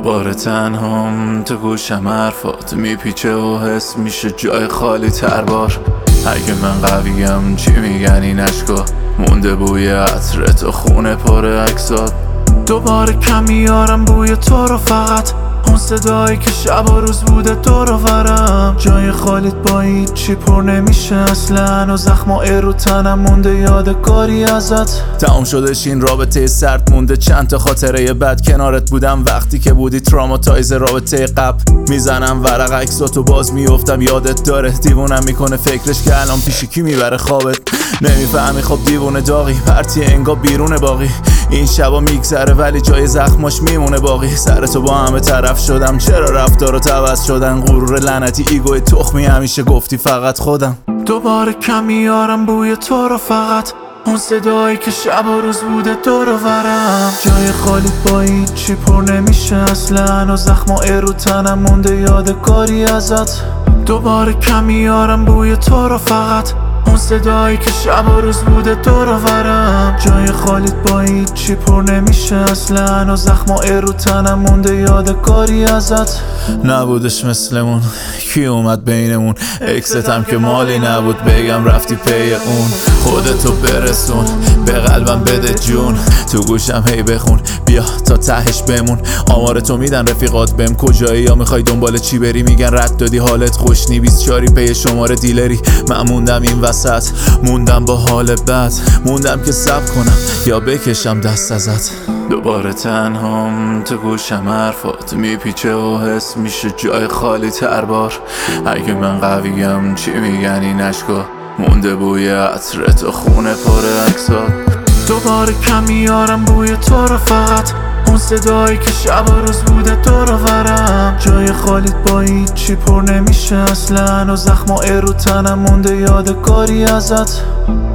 دوباره تنهام تو گوشم حرفات میپیچه و حس میشه جای خالی تربار. اگه من قویم چی میگن این اشکا؟ مونده بوی عطرت و خونه پر عکسات. دوباره کم میارم بوی تو رو، فقط اون صدایی که شب و روز بوده دور و برم. جای خالیت با هیچی پر نمیشه اصلا و زخمای رو تنم مونده یادگاری ازت. تمام شدش این رابطه سرد، مونده چند تا خاطره بد. کنارت بودم وقتی که بودی تراماتایز رابطه قبل. میزنم ورق عکساتو باز میافتم یادت داره. دیوونم میکنه فکرش که الان پیش کی میبره خوابت. نمیفهمی خب دیوونه داغی، پرتی انگا بیرون باقی. این شبا میگذره ولی جای زخماش میمونه باقی. سرتو با همه طرف شدم، چرا رفتارات عوض شدن؟ غرور لعنتی ایگوی تخمی، همیشه گفتی فقط خودم. دوباره کم میارم بوی تو رو، فقط اون صدایی که شب و روز بوده دور و برم. جای خالیت با هیچی پر نمیشه اصلا و زخمای رو تنم مونده یادگاری ازت. دوباره کم میارم بوی تو رو، فقط اون صدایی که شب و روز بوده دور و برم. جای خالیت با هیچی پر نمیشه اصلا و زخمای رو تنم مونده یادگاری ازت. نبودش مثلمون، کی اومد بینمون؟ اکستم که مالی نبود بگم رفتی پی اون. خودتو برسون به قلبم بده جون، تو گوشم هی بخون بیا تا تهش بمون. آمار تو میدن رفیقات بهم کجایی یا میخوای دنبال چی بری؟ میگن رد دادی حالت خوش نی 24 پی شماره دیلری. من موندم این وسط، موندم با حال بد، موندم که صبر کنم یا بکشم دست ازت. دوباره تنهام تو گوشم حرفات میپیچه و حس میشه جای خالی تربار. اگه من قویم چی میگن این اشکا؟ مونده بوی عطرت و خونه پر عکسات. دوباره کم میارم بوی تو رو، فقط اون صدایی که شب و روز بوده دور و برم. جای خالیت با هیچی پر نمیشه اصلا و زخمای رو تنم مونده یادگاری ازت.